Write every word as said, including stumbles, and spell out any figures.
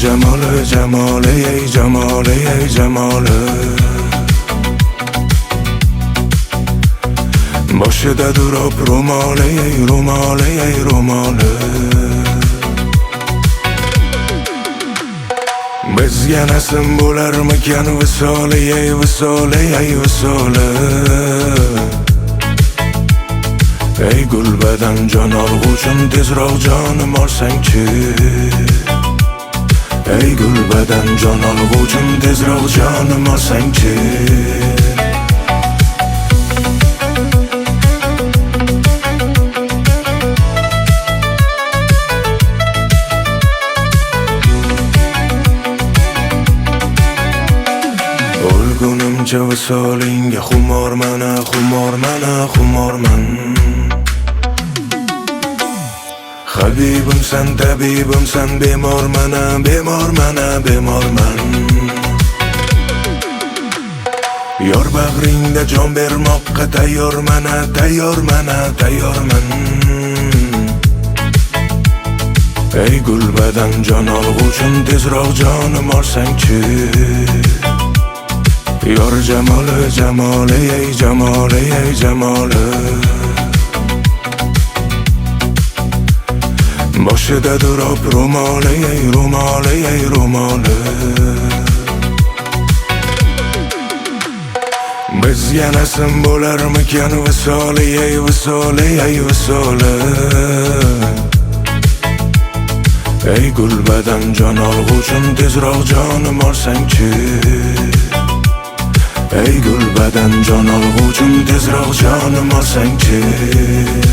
jamoli jamoli ey jamoli ey jamoli boshida durib ro'moli ey ro'moli ey ro'moli bizga nasib bo'larmikan visoli ey visoli ey visoli ey gulbadan jon olg'uchim tezroq jonim olsangchi ey gulbadan jon olg'uchim tezroq jonim olsangchi o'lgunimcha visolingga xumorman xumorman xumorman Habibimsan, tabibimsan, bemorman, bemorman, bemorman Yor bag'ringda jon bermoqqa tayyorman, tayyorman, tayyorman Ey gulbadan jon olg'uchim tezroq jonim olsangchi Yor jamoli, jamoli, ey jamoli, ey jamoli boshida durib ro'moli ey ro'moli ey ro'moli bizga nasib bo'larmikan visoli ey visoli ey visoli ey gulbadan jon olg'uchim tezroq jonim olsangchi ey gulbadan jon olg'uchim tezroq jonim olsangchi